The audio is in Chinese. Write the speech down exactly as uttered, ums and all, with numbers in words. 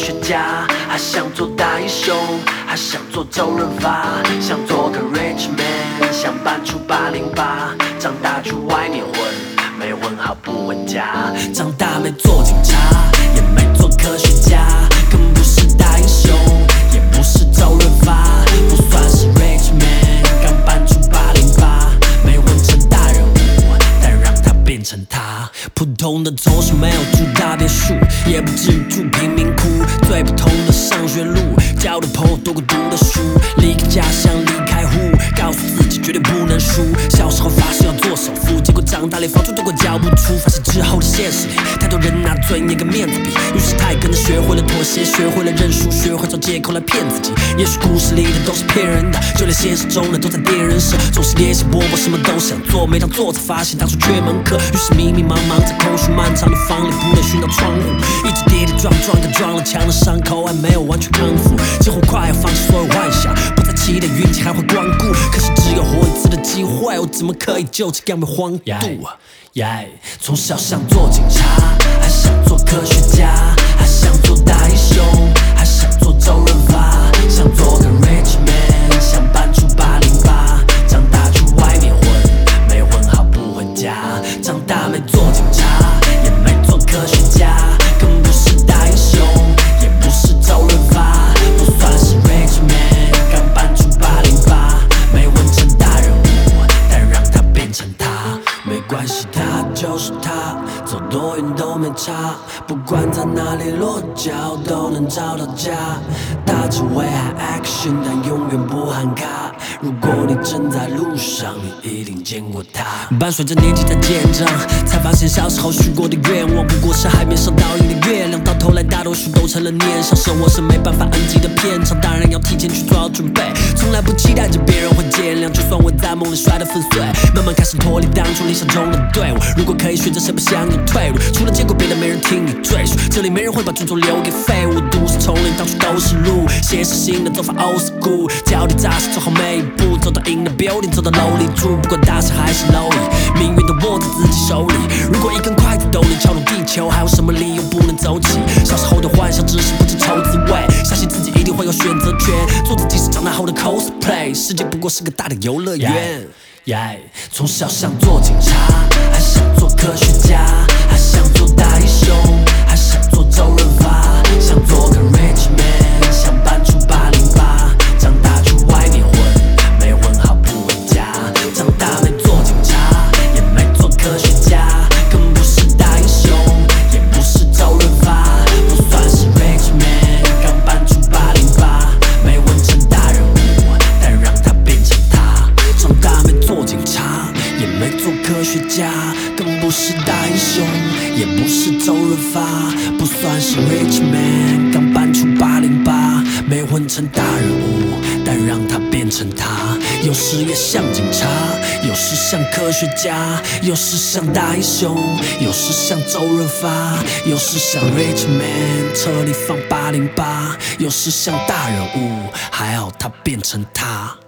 学家，还想做大英雄，还想做周润发，想做个 rich man， 想搬出八零八，长大去外面混，没混好不回家。长大没做警察，也没做科学家，更不是大英雄，也不是周润发，不算是 rich man， 刚搬出八零八，没混成大人物，但让他变成他。普通的同事没有住大别墅，也不至于住贫民窟，最普通的上学路，交的朋友多过读的书，离开家乡离开户，告诉自己绝对不能输。小时候发誓要做首富，结果长大连房租都快交不出。发现之后的现实里，太多人拿尊严跟面子比，于是他也跟着学会了妥协，学会了认输，学会找借口来骗自己。也许故事里的都是骗人的，就连现实中的都在垫人设，总是联系波波，什么都想做，没当做才发现当初缺门课，于是迷迷茫茫在空虚漫长的房里不能寻到窗户，一直跌跌撞撞，跟撞了墙的伤口还没有完全康复，几乎快要放弃所有幻想，不再期待运气还会光顾，可是只有活一次的机会，我怎么可以就这样被荒度啊？ Yeah, 从小想做警察，还想做科学家，还想做大英雄，还想做周润发，想做个 rich man， 想搬出八零八，长大去外面混，没混好不回家。长大没做警察，也没做科学家，更不是大英雄，也不是周润发，不算是 rich man， 刚搬出八零八，没混成大人物，但让他变成他。没关系，他就是他，走多远都没差，不管在哪里落脚都能找到家。他只会喊 action， 但永远不喊卡。如果你正在路上，你一定见过他。伴随着年纪的渐长，才发现小时候许过的愿望，不过是海面上倒映的月亮。到头来，大多数都成了念想，生活是没办法安静的片场，当然要提前去做好准备。从来不期待着别人会见谅，就算我在梦里摔得粉碎，慢慢开始脱离当初理想中的队伍。如果可以选择，谁不想有退路？除了结果，别的没人听你赘述。这里没人会把尊重留给废物。都市丛林到处都是路，现实性的走法 old school， 脚底扎实走好每一步，走到 in the building， 走到楼里住，不管大事还是楼里，命运都握在自己手里。如果一根筷子都能敲动地球，还有什么理由不能走起？小时候的幻想只是不知愁滋味，相信自己一定会有选择权，做自己是长大后的 cosplay， 世界不过是个大的游乐园。Yeah, yeah, 从小想做警察，还想做科学家，还想做大英雄，还想做周润发，想做个 rich man， 想搬出八零八，长大去外面混，没混好不回家。长大没做警察，也没做科学家，更不是大英雄，也不是周润发，不算是 rich man， 刚搬出八零八，没混成大人物，但让他变成他。长大没做警察，也没做科学家，更不是大英雄，也不是周润发，不算是 rich man， 刚搬出八零八，没混成大人物，但让他变成他。有时也像警察，有时像科学家，有时像大英雄，有时像周润发，有时像 rich man， 车里放八零八，有时像大人物，还好他变成他。